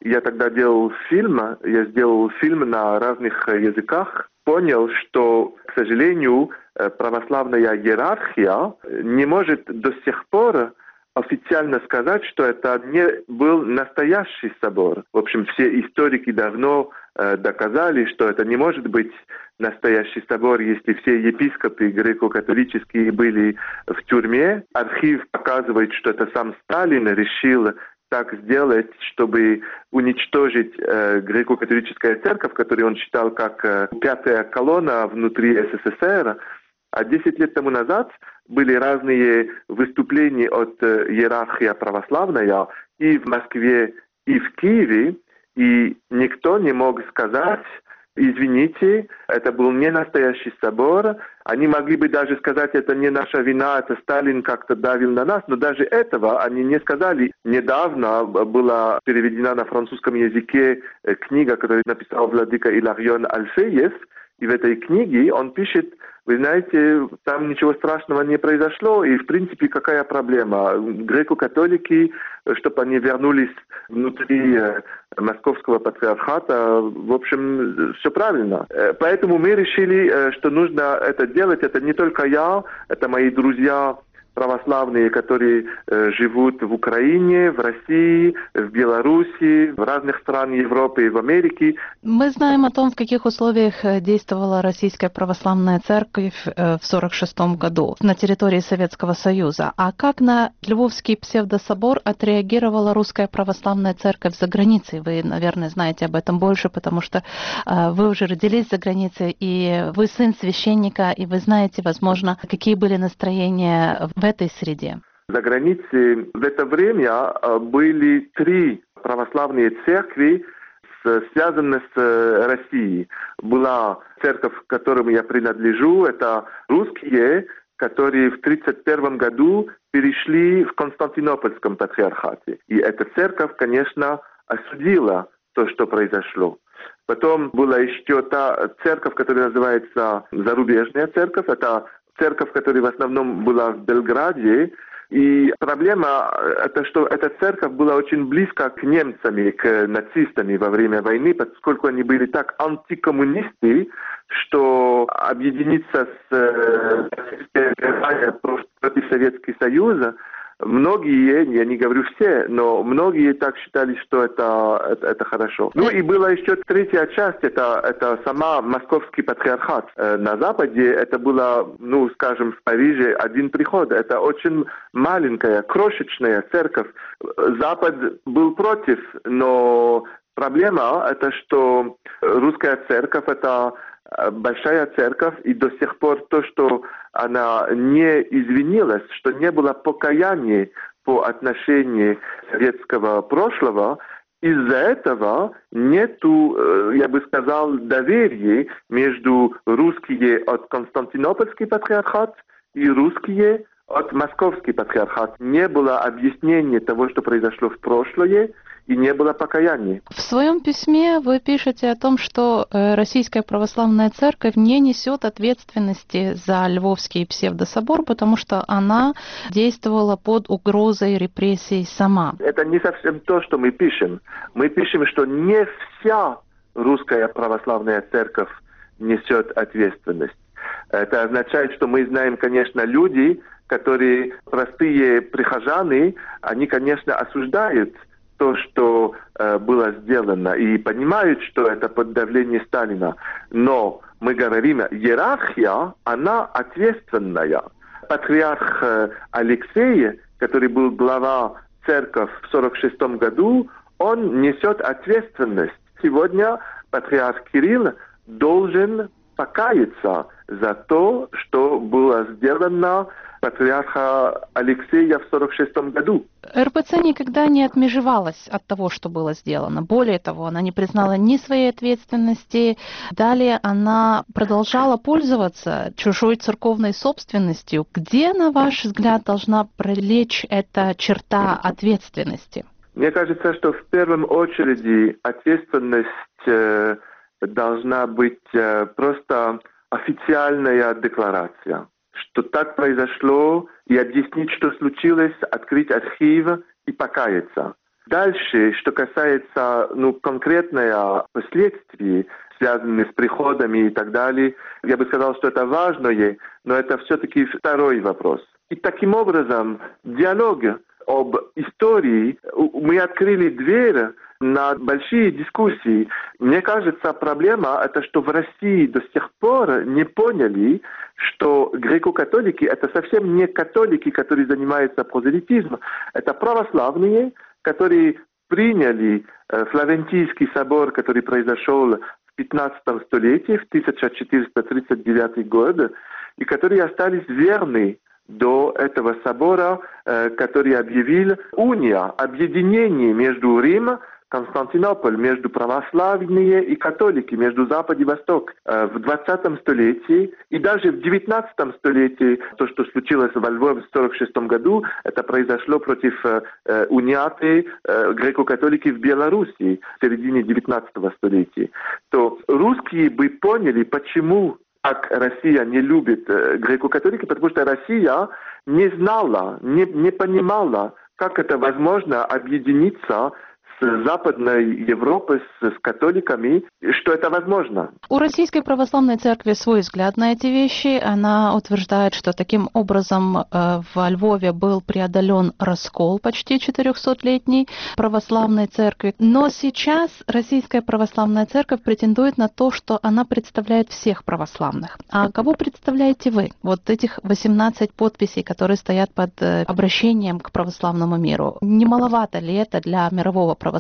Я тогда делал фильм, я сделал фильм на разных языках, понял, что, к сожалению, православная иерархия не может до сих пор официально сказать, что это не был настоящий собор. В общем, все историки давно доказали, что это не может быть настоящий собор, если все епископы греко-католические были в тюрьме. Архив показывает, что это сам Сталин решил так сделать, чтобы уничтожить греко-католическую церковь, которую он считал как пятая колонна внутри СССР. А 10 лет тому назад были разные выступления от иерархии православная и в Москве, и в Киеве, и никто не мог сказать: извините, это был не настоящий собор. Они могли бы даже сказать: это не наша вина, это Сталин как-то давил на нас, но даже этого они не сказали. Недавно была переведена на французском языке книга, которую написал владыка Иларион Алфеев, и в этой книге он пишет: вы знаете, там ничего страшного не произошло, и в принципе какая проблема? Греко-католики, чтобы они вернулись внутри Московского патриархата, в общем, все правильно. Поэтому мы решили, что нужно это делать. Это не только я, это мои друзья православные, которые живут в Украине, в России, в Беларуси, в разных странах Европы и в Америке. Мы знаем о том, в каких условиях действовала Российская Православная Церковь в 1946 году на территории Советского Союза. А как на Львовский псевдособор отреагировала Русская Православная Церковь за границей? Вы, наверное, знаете об этом больше, потому что вы уже родились за границей, и вы сын священника, и вы знаете, возможно, какие были настроения в этой среде. За границей в это время были 3 православные церкви, связанные с Россией. Была церковь, к которой я принадлежу, это русские, которые в 1931 году перешли в Константинопольском патриархате. И эта церковь, конечно, осудила то, что произошло. Потом была еще та церковь, которая называется зарубежная церковь. Это церковь, которая в основном была в Белграде. И проблема это, что эта церковь была очень близко к немцам, к нацистам во время войны, поскольку они были так антикоммунисты, что объединиться с против Советского Союза, многие, я не говорю все, но многие так считали, что это хорошо. Ну и была еще 3-я часть, это сама Московский патриархат. На Западе это было, скажем, в Париже один приход. Это очень маленькая, крошечная церковь. Запад был против, но проблема это, что русская церковь это большая церковь, и до сих пор то, что она не извинилась, что не было покаяния по отношению советского прошлого, из-за этого нету, я бы сказал, доверия между русские от Константинопольский патриархат и русские от Московский патриархат. Не было объяснения того, что произошло в прошлое, и не было покаяния. В своем письме вы пишете о том, что Российская Православная Церковь не несет ответственности за Львовский псевдособор, потому что она действовала под угрозой репрессий сама. Это не совсем то, что мы пишем. Мы пишем, что не вся Русская Православная Церковь несет ответственность. Это означает, что мы знаем, конечно, люди, которые простые прихожане, они, конечно, осуждают то, что было сделано, и понимают, что это под давлением Сталина. Но мы говорим, иерархия, она ответственная. Патриарх Алексей, который был глава церкви в 1946 году, он несет ответственность. Сегодня патриарх Кирилл должен покаяться за то, что было сделано патриарха Алексея в 1946 году. РПЦ никогда не отмежевалась от того, что было сделано. Более того, она не признала ни своей ответственности. Далее она продолжала пользоваться чужой церковной собственностью. Где, на ваш взгляд, должна пролечь эта черта ответственности? Мне кажется, что в первую очередь ответственность должна быть просто официальная декларация, что так произошло, и объяснить, что случилось, открыть архив и покаяться. Дальше, что касается конкретных последствий, связанных с приходами и так далее, я бы сказал, что это важное, но это все-таки второй вопрос. И таким образом, диалог об истории, мы открыли дверь на большие дискуссии. Мне кажется, проблема это, что в России до сих пор не поняли, что греко-католики это совсем не католики, которые занимаются прозелитизмом, это православные, которые приняли Флорентийский собор, который произошел в 15 столетии, в 1439 год, и которые остались верны до этого собора, который объявил объединение между Римом, Константинополь, между православные и католики, между Запад и Восток. В 20 столетии и даже в 19 столетии, то, что случилось во Львове в 1946 году, это произошло против униаты греко-католики в Белоруссии в середине 19 столетия. То русские бы поняли, почему так Россия не любит греко-католики, потому что Россия не знала, не понимала, как это возможно объединиться с Западной Европой, с католиками, что это возможно. У Российской Православной Церкви свой взгляд на эти вещи. Она утверждает, что таким образом во Львове был преодолен раскол почти 400-летней православной церкви. Но сейчас Российская Православная Церковь претендует на то, что она представляет всех православных. А кого представляете вы? Вот этих 18 подписей, которые стоят под обращением к православному миру. Не маловато ли это для мирового православия?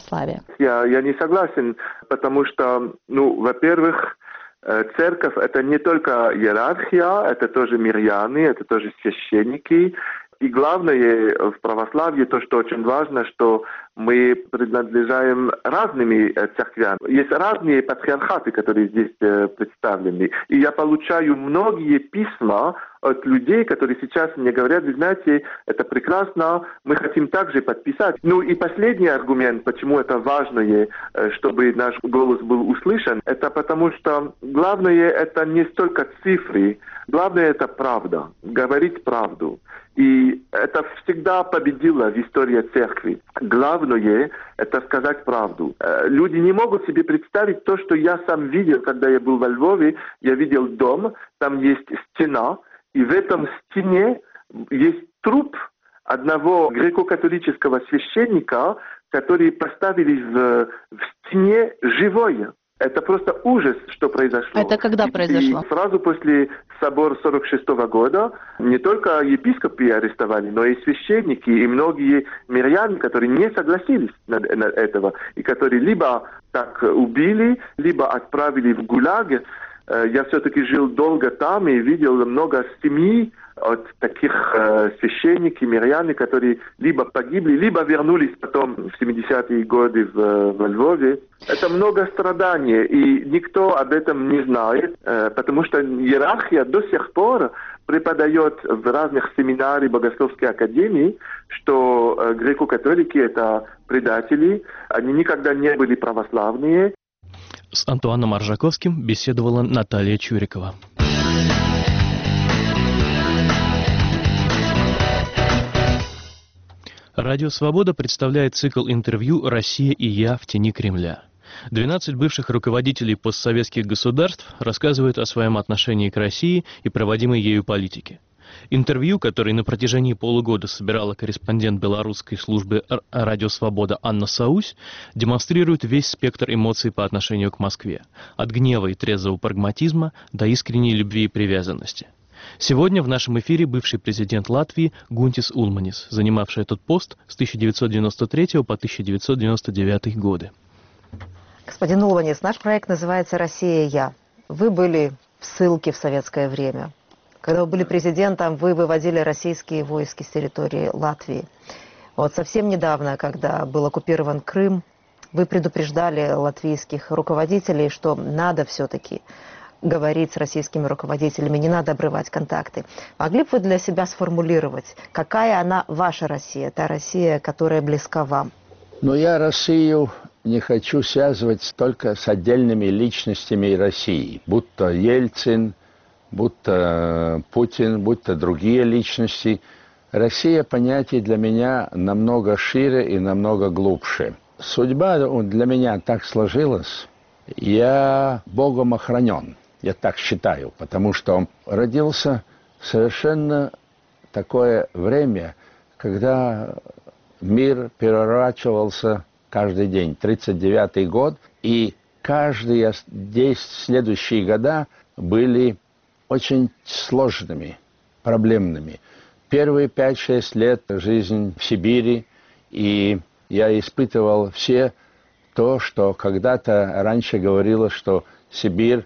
Я не согласен, потому что, во-первых, церковь это не только иерархия, это тоже миряне, это тоже священники. И главное в православии то, что очень важно, что мы принадлежаем разными церквям. Есть разные патриархаты, которые здесь представлены. И я получаю многие письма от людей, которые сейчас мне говорят, вы знаете, это прекрасно, мы хотим также подписать. И последний аргумент, почему это важно, чтобы наш голос был услышан, это потому что главное это не столько цифры, главное это правда, говорить правду. И это всегда победило в истории церкви. Главное – это сказать правду. Люди не могут себе представить то, что я сам видел, когда я был во Львове. Я видел дом, там есть стена, и в этом стене есть труп одного греко-католического священника, который поставили в стене живой. Это просто ужас, что произошло. Это когда произошло? И сразу после собора 46 года не только епископы арестовали, но и священники, и многие миряне, которые не согласились на этого, и которые либо так убили, либо отправили в ГУЛАГ. Я все-таки жил долго там и видел много семей от таких священников, мирян, которые либо погибли, либо вернулись потом в 70-е годы в Львове. Это много страданий, и никто об этом не знает, потому что иерархия до сих пор преподает в разных семинариях богословской академии, что греко-католики это предатели, они никогда не были православные. С Антуаном Аржаковским беседовала Наталья Чурикова. Радио «Свобода» представляет цикл интервью «Россия и я в тени Кремля». 12 бывших руководителей постсоветских государств рассказывают о своем отношении к России и проводимой ею политике. Интервью, которое на протяжении полугода собирала корреспондент белорусской службы «Радио Свобода» Анна Саусь, демонстрирует весь спектр эмоций по отношению к Москве. От гнева и трезвого прагматизма до искренней любви и привязанности. Сегодня в нашем эфире бывший президент Латвии Гунтис Улманис, занимавший этот пост с 1993 по 1999 годы. Господин Улманис, наш проект называется «Россия и я». Вы были в ссылке в советское время. Когда вы были президентом, вы выводили российские войски с территории Латвии. Вот совсем недавно, когда был оккупирован Крым, вы предупреждали латвийских руководителей, что надо все-таки говорить с российскими руководителями, не надо обрывать контакты. Могли бы вы для себя сформулировать, какая она ваша Россия, та Россия, которая близка вам? Но я Россию не хочу связывать только с отдельными личностями России, будто Ельцин, будто Путин, будто другие личности. Россия понятие для меня намного шире и намного глубже. Судьба для меня так сложилась. Я Богом охранен, я так считаю, потому что родился в совершенно такое время, когда мир переворачивался каждый день. 1939 год, и каждые 10 следующие года были очень сложными, проблемными. Первые 5-6 лет жизнь в Сибири, и я испытывал все то, что когда-то раньше говорилось, что Сибирь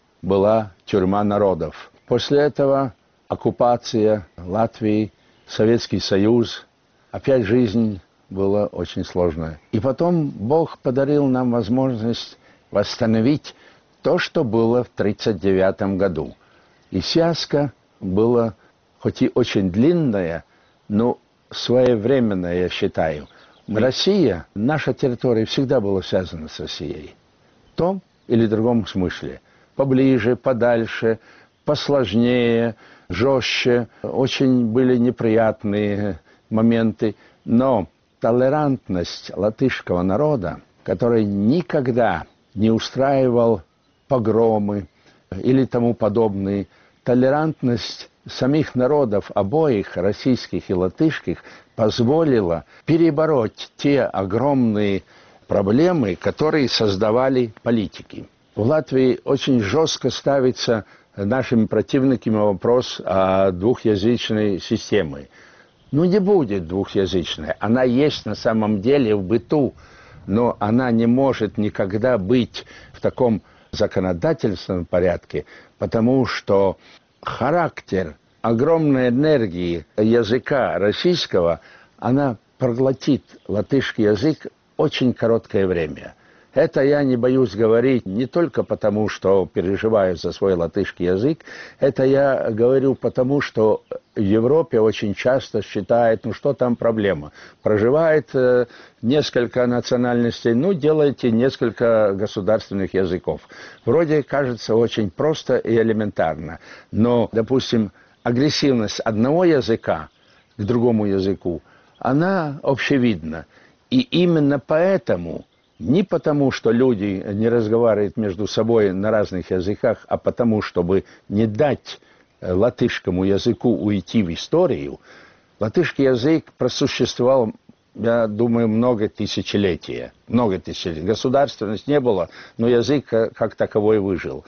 была тюрьма народов. После этого оккупация Латвии, Советский Союз, опять жизнь была очень сложная. И потом Бог подарил нам возможность восстановить то, что было в 1939 году. И связка была хоть и очень длинная, но своевременная, я считаю. Россия, наша территория всегда была связана с Россией. В том или другом смысле. Поближе, подальше, посложнее, жестче. Очень были неприятные моменты. Но толерантность латышского народа, который никогда не устраивал погромы или тому подобные, толерантность самих народов обоих, российских и латышских, позволила перебороть те огромные проблемы, которые создавали политики. В Латвии очень жестко ставится нашими противниками вопрос о двухязычной системе. Ну, не будет двухязычной. Она есть на самом деле в быту, но она не может никогда быть в таком законодательном порядке, потому что характер огромной энергии языка российского, она проглотит латышский язык очень короткое время. Это я не боюсь говорить не только потому, что переживаю за свой латышский язык, это я говорю потому, что в Европе очень часто считают, ну что там проблема. Проживает несколько национальностей, ну делайте несколько государственных языков. Вроде кажется очень просто и элементарно, но, допустим, агрессивность одного языка к другому языку, она общевидна. И именно поэтому, не потому, что люди не разговаривают между собой на разных языках, а потому, чтобы не дать латышскому языку уйти в историю, латышский язык просуществовал, я думаю, много тысячелетий. Государственности не было, но язык как таковой выжил.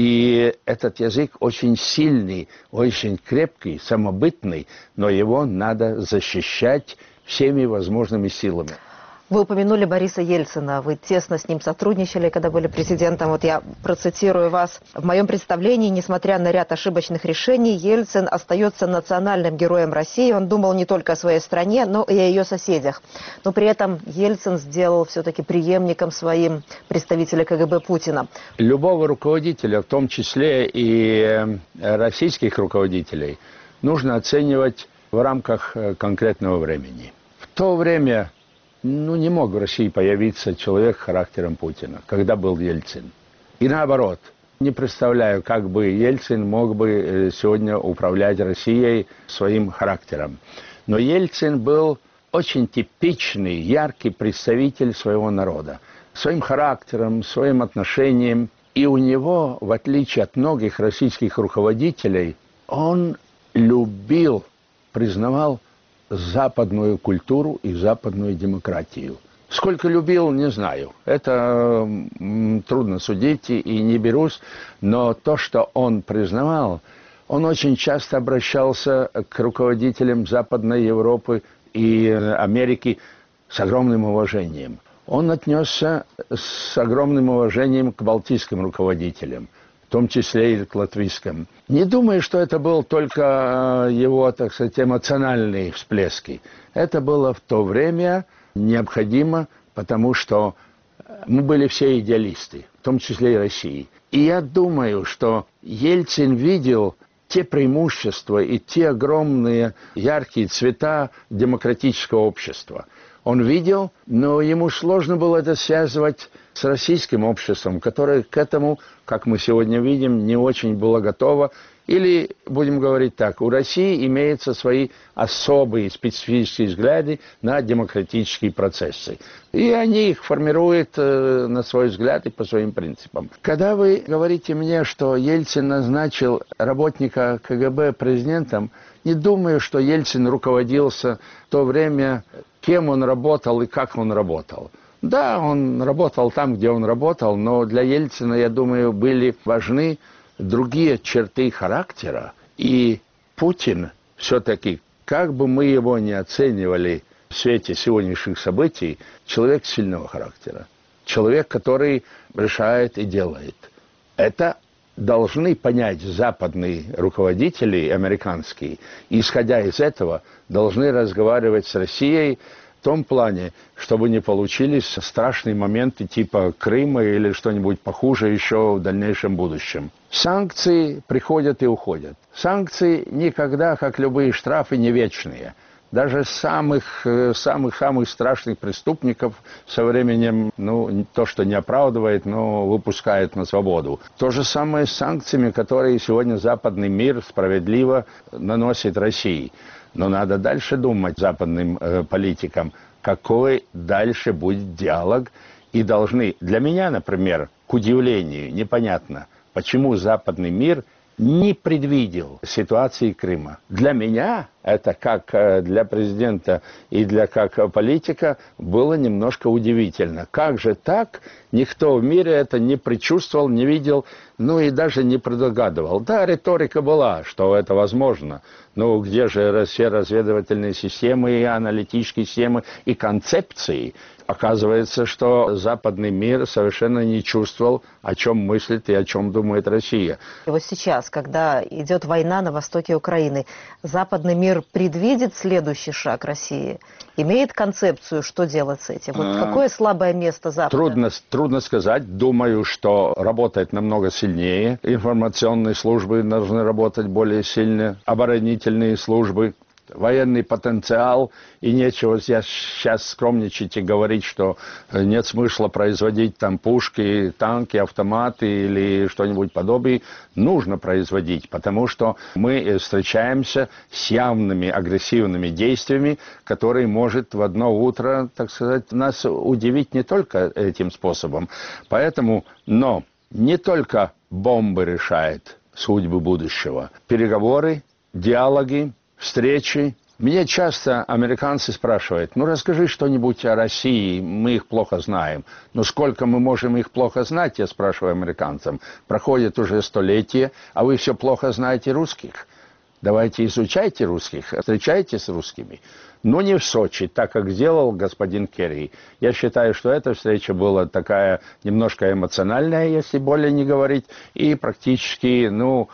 И этот язык очень сильный, очень крепкий, самобытный, но его надо защищать всеми возможными силами. Вы упомянули Бориса Ельцина, вы тесно с ним сотрудничали, когда были президентом. Вот я процитирую вас. В моем представлении, несмотря на ряд ошибочных решений, Ельцин остается национальным героем России. Он думал не только о своей стране, но и о ее соседях. Но при этом Ельцин сделал все-таки преемником своим представителя КГБ Путина. Любого руководителя, в том числе и российских руководителей, нужно оценивать в рамках конкретного времени. В то время не мог в России появиться человек характером Путина, когда был Ельцин. И наоборот, не представляю, как бы Ельцин мог бы сегодня управлять Россией своим характером. Но Ельцин был очень типичный, яркий представитель своего народа. Своим характером, своим отношением. И у него, в отличие от многих российских руководителей, он любил, признавал западную культуру и западную демократию. Сколько любил, не знаю. Это трудно судить и не берусь. Но то, что он признавал, он очень часто обращался к руководителям Западной Европы и Америки с огромным уважением. Он отнесся с огромным уважением к балтийским руководителям, в том числе и к латвийским. Не думаю, что это был только его, так сказать, эмоциональные всплески. Это было в то время необходимо, потому что мы были все идеалисты, в том числе и России. И я думаю, что Ельцин видел те преимущества и те огромные яркие цвета демократического общества. Он видел, но ему сложно было это связывать с российским обществом, которое к этому, как мы сегодня видим, не очень было готово Или, будем говорить так, у России имеются свои особые специфические взгляды на демократические процессы. И они их формируют на свой взгляд и по своим принципам. Когда вы говорите мне, что Ельцин назначил работника КГБ президентом, не думаю, что Ельцин руководился в то время, кем он работал и как он работал. Да, он работал там, где он работал, но для Ельцина, я думаю, были важны другие черты характера. И Путин все-таки, как бы мы его ни оценивали в свете сегодняшних событий, человек сильного характера. Человек, который решает и делает. Это должны понять западные руководители, американские, и, исходя из этого, должны разговаривать с Россией в том плане, чтобы не получились страшные моменты типа Крыма или что-нибудь похуже еще в дальнейшем будущем. Санкции приходят и уходят. Санкции никогда, как любые штрафы, не вечные. Даже самых страшных преступников со временем, то, что не оправдывает, но выпускает на свободу. То же самое с санкциями, которые сегодня западный мир справедливо наносит России. Но надо дальше думать западным политикам, какой дальше будет диалог. И должны, для меня, например, к удивлению, непонятно, почему западный мир не предвидел ситуации Крыма. Для меня это, как для президента и как политика, было немножко удивительно. Как же так? Никто в мире это не предчувствовал, не видел, и даже не предугадывал. Да, риторика была, что это возможно. Но где же все разведывательные системы, и аналитические системы, и концепции? Оказывается, что западный мир совершенно не чувствовал, о чем мыслит и о чем думает Россия. И вот сейчас, когда идет война на востоке Украины, западный мир предвидит следующий шаг России? Имеет концепцию, что делать с этим? Вот какое слабое место Запада? Трудно сказать. Думаю, что работает намного сильнее. Информационные службы должны работать более сильно. Оборонительные службы. Военный потенциал, и нечего сейчас скромничать и говорить, что нет смысла производить там пушки, танки, автоматы или что-нибудь подобное. Нужно производить, потому что мы встречаемся с явными агрессивными действиями, которые может в одно утро, так сказать, нас удивить не только этим способом. Поэтому, но не только бомбы решают судьбы будущего. Переговоры, диалоги, встречи. Меня часто американцы спрашивают, расскажи что-нибудь о России, мы их плохо знаем. Но сколько мы можем их плохо знать, я спрашиваю американцам. Проходит уже столетия, а вы все плохо знаете русских. Давайте изучайте русских, встречайтесь с русскими. Но не в Сочи, так как сделал господин Керри. Я считаю, что эта встреча была такая немножко эмоциональная, если более не говорить, и практически,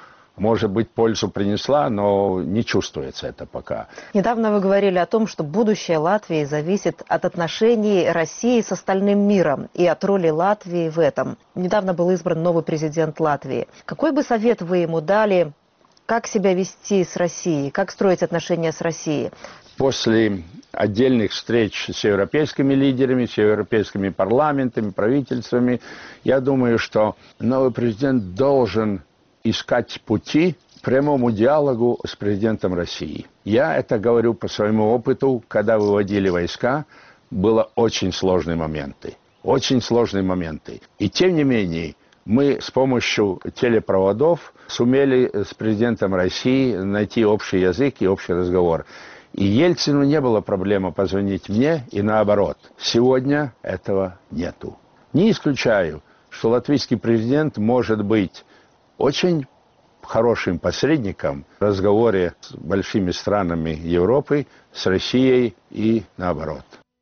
может быть, пользу принесла, но не чувствуется это пока. Недавно вы говорили о том, что будущее Латвии зависит от отношений России с остальным миром и от роли Латвии в этом. Недавно был избран новый президент Латвии. Какой бы совет вы ему дали, как себя вести с Россией, как строить отношения с Россией? После отдельных встреч с европейскими лидерами, с европейскими парламентами, правительствами, я думаю, что новый президент должен искать пути к прямому диалогу с президентом России. Я это говорю по своему опыту, когда выводили войска, было очень сложные моменты. Очень сложные моменты. И тем не менее, мы с помощью телепроводов сумели с президентом России найти общий язык и общий разговор. И Ельцину не было проблемы позвонить мне, и наоборот. Сегодня этого нету. Не исключаю, что латвийский президент может быть очень хорошим посредником в разговоре с большими странами Европы, с Россией и наоборот.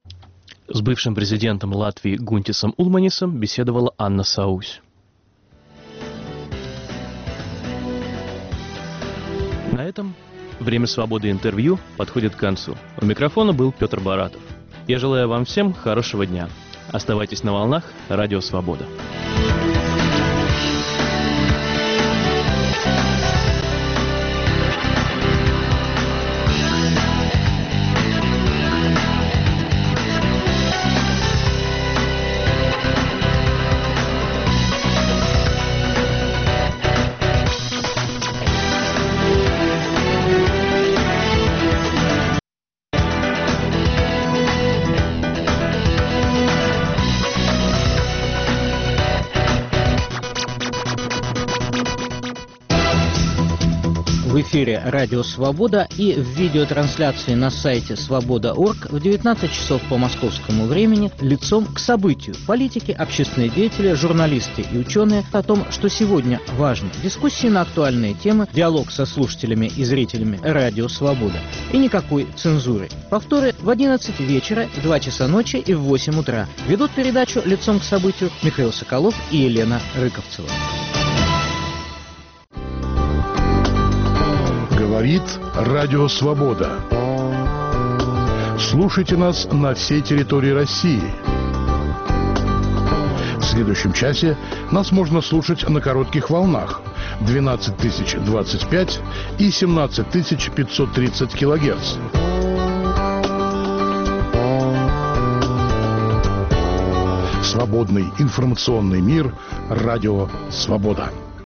С бывшим президентом Латвии Гунтисом Улманисом беседовала Анна Саусь. На этом время свободы интервью подходит к концу. У микрофона был Петр Баратов. Я желаю вам всем хорошего дня. Оставайтесь на волнах Радио Свобода. В эфире «Радио Свобода» и в видеотрансляции на сайте свобода.орг в 19 часов по московскому времени «Лицом к событию». Политики, общественные деятели, журналисты и ученые о том, что сегодня важно. Дискуссии на актуальные темы, диалог со слушателями и зрителями «Радио Свобода». И никакой цензуры. Повторы в 11 вечера, в 2 часа ночи и в 8 утра. Ведут передачу «Лицом к событию» Михаил Соколов и Елена Рыковцева. Говорит Радио Свобода. Слушайте нас на всей территории России. В следующем часе нас можно слушать на коротких волнах 12025 и 17530 килогерц. Свободный информационный мир. Радио Свобода.